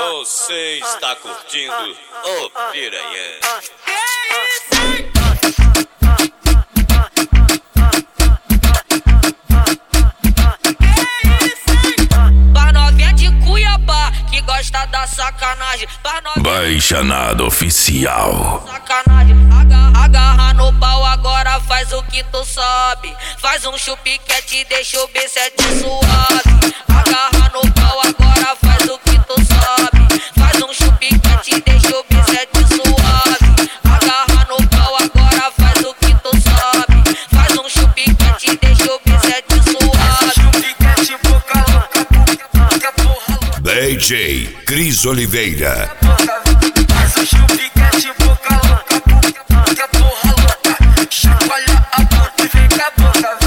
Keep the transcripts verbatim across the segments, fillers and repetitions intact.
Você está curtindo o Piranha. Pra novinha de Cuiabá que gosta da sacanagem. Baixanada oficial. Sacanagem, agarra, agarra no pau, agora faz o que tu sabe. Faz um chupiquete, deixa o B sete suave. Agarra no pau, agora faz o que tu sabe. Faz um chupiquete, deixa o B sete suave. Agarra no pau, agora faz o que tu sabe. Faz um chupiquete, deixa o B sete suave. Chupiquete, boca louca, boca porra louca. D J Cris Oliveira. Faz um chupiquete, boca louca, boca porra louca. Chacoalha a boca e vem com a boca.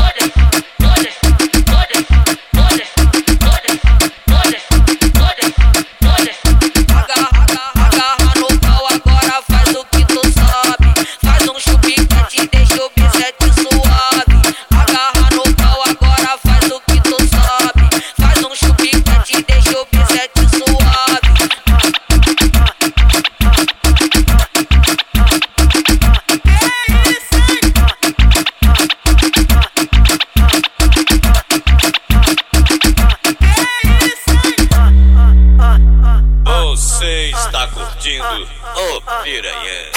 Agarra no pau, agora faz o que tu sabe. Faz um chupiquete, deixa o B sete suave. Agarra no pau, agora faz o que tu sabe. Faz um chupiquete, deixa o B sete suave. Você está curtindo o Piranha.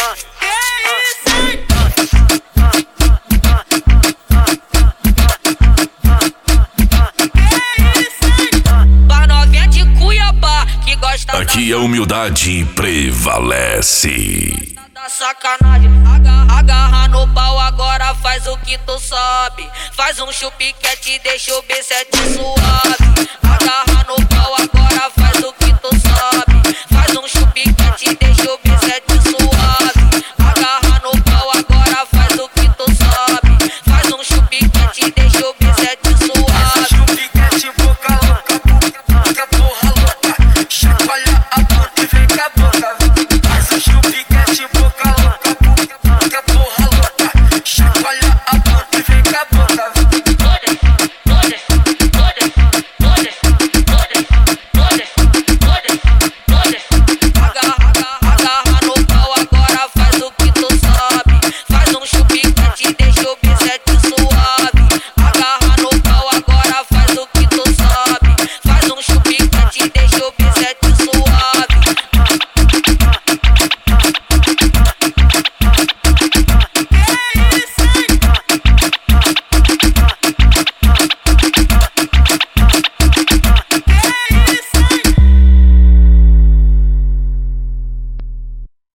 Pra novinha de Cuiabá que gosta Aqui a humildade prevalece. da sacanagem. Agarra, agarra no pau, agora faz o que tu sabe. Faz um chupiquete, deixa o B sete suave. Agarra no